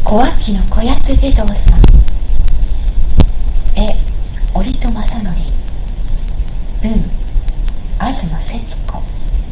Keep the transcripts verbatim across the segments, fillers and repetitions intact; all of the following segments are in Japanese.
小脇の小安地蔵さん、絵折戸正則、文東節子。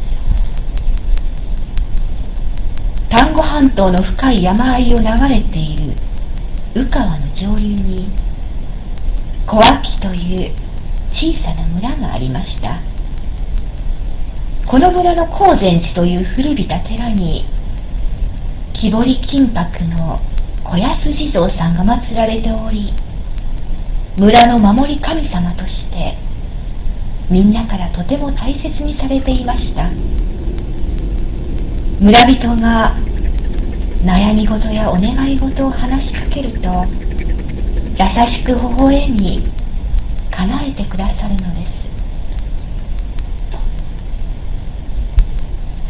丹後半島の深い山あいを流れている宇川の上流に小脇という小さな村がありました。この村の高禅寺という古びた寺に木彫り金箔の小安地蔵さんが祀られており、村の守り神様としてみんなからとても大切にされていました。村人が悩み事やお願い事を話しかけると、優しく微笑み叶えてくださるのです。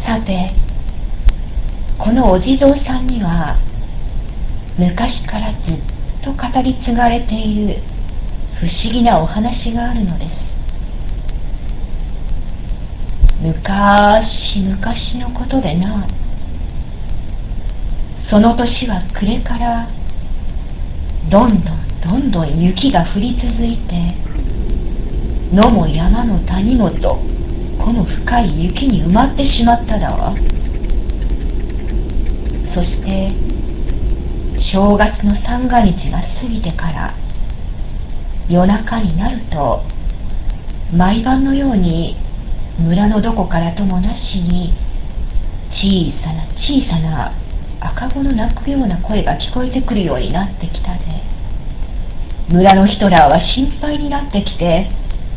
さて、このお地蔵さんには昔からずっと語り継がれている不思議なお話があるのです。昔昔のことでな、その年は暮れからどんどんどんどん雪が降り続いて、野も山も谷もとこの深い雪に埋まってしまっただわ。そして正月の三が日が過ぎてから夜中になると、毎晩のように村のどこからともなしに小さな小さな赤子の泣くような声が聞こえてくるようになってきたで、村の人らは心配になってきて、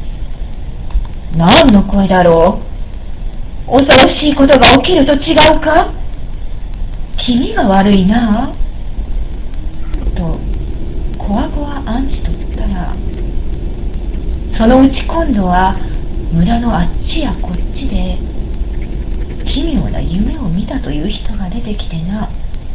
何の声だろう、恐ろしいことが起きると違うか、気味が悪いなとこわごわ暗示と言ったら、そのうち今度は村のあっちやこっちで奇妙な夢を見たという人が出てきてな。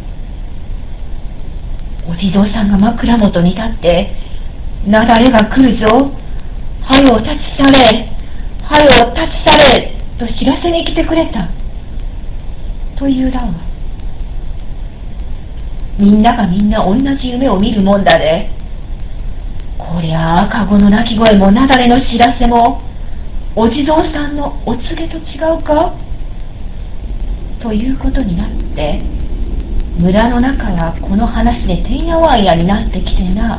お地蔵さんが枕元に立って、なだれが来るぞ、はよ立ち去れ、はよ立ち去れと知らせに来てくれたというらわ。みんながみんな同じ夢を見るもんだで、こりゃあ赤子の泣き声もなだれの知らせもお地蔵さんのお告げと違うかということになって、村の中はこの話でてんやわんやになってきてな。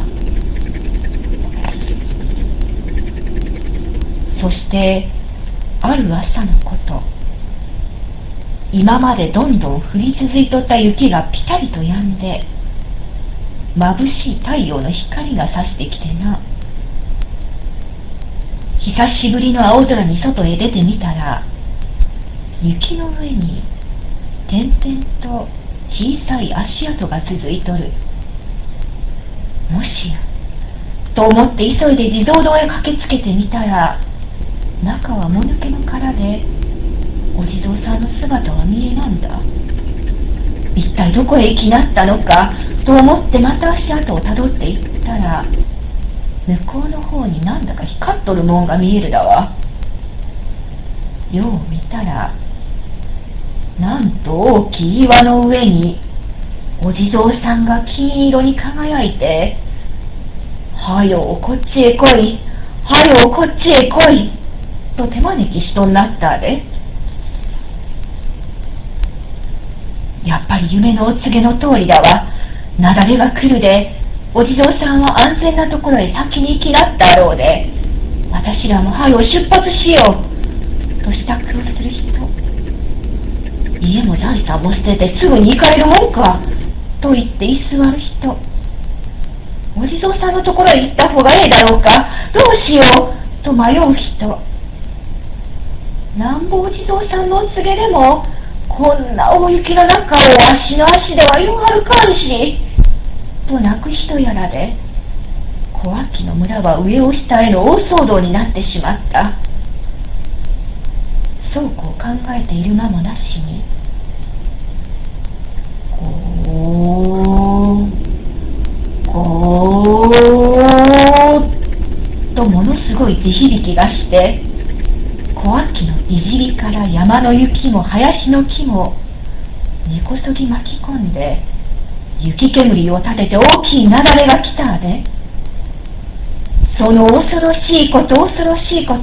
そしてある朝のこと、今までどんどん降り続いとった雪がピタリと止んで、眩しい太陽の光が差してきてな。久しぶりの青空に外へ出てみたら、雪の上に点々と小さい足跡が続いとる。もしやと思って急いで地蔵堂へ駆けつけてみたら、中はもぬけの殻でお地蔵さんの姿は見えなんだ。一体どこへ行きなったのかと思ってまた足跡をたどっていったら、向こうの方になんだか光っとるもんが見えるだわ。よう見たら、なんと大きい岩の上にお地蔵さんが金色に輝いて、はよこっちへ来い、はよこっちへ来いと手招きしとんなったで。やっぱり夢のお告げの通りだわ。なだれが来るで、お地蔵さんは安全なところへ先に行きなったろうで、私らもはよ出発しようと支度をする人、家も財産も捨ててすぐに行かれるもんかと言って居座る人、お地蔵さんのところへ行った方がええだろうか、どうしようと迷う人、なんぼお地蔵さんのお告げでもこんな大雪の中を足の足ではよ歩かんしと泣く人やらで、小脇の村は上を下への大騒動になってしまった。そうこう考えている間もなしに、ゴーゴーとものすごい地響きがして、小脇のいじりから山の雪も林の木も根こそぎ巻き込んで、 雪煙を立てて大きい雪崩が来たで。その恐ろしいこと恐ろしいこと。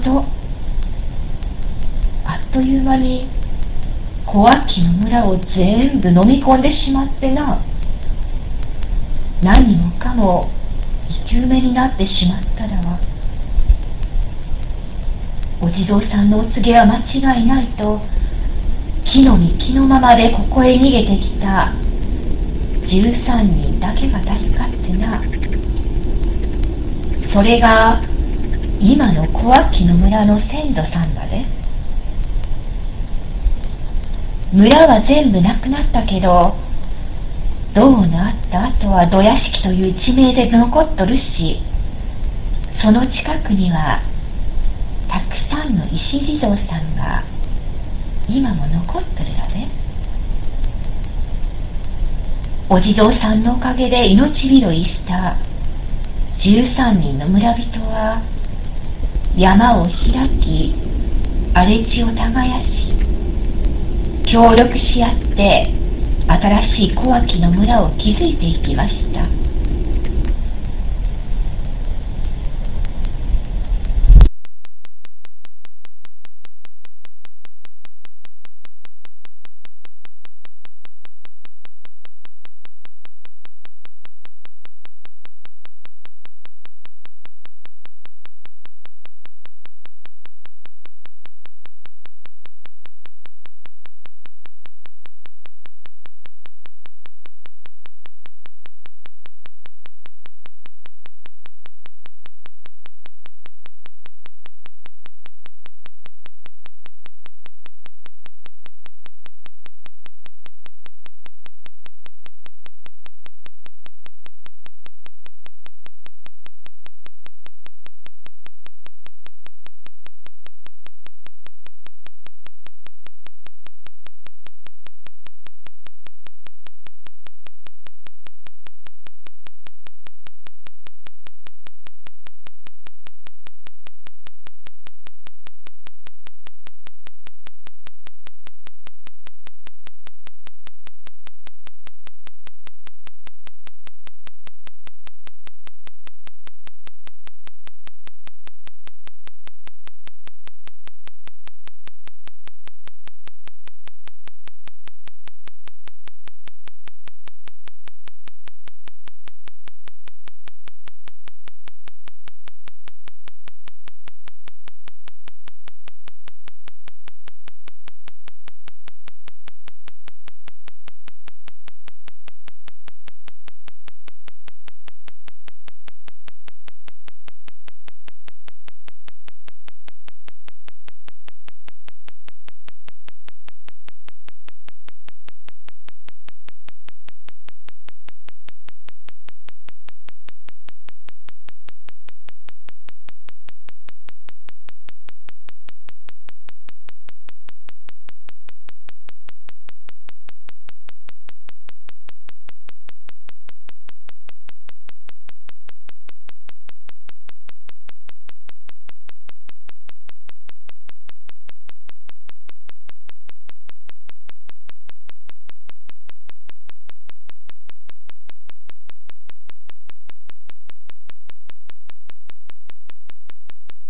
あっという間に小脇の村を全部飲み込んでしまってな。何もかも生き埋めになってしまっただわ。お地蔵さんのお告げは間違いないと、木の実木のままでここへ逃げてきたじゅうさんにんだけが助かってな。それが今の小脇の村の先祖さんだで。村は全部なくなったけど、銅のあった後は土屋敷という地名で残っとるし、その近くにはたくさんの石地蔵さんが今も残っとるだぜ。お地蔵さんのおかげで命拾いしたじゅうさんにんの村人は山を開き、荒れ地を耕し、協力し合って新しい小脇の村を築いていきました。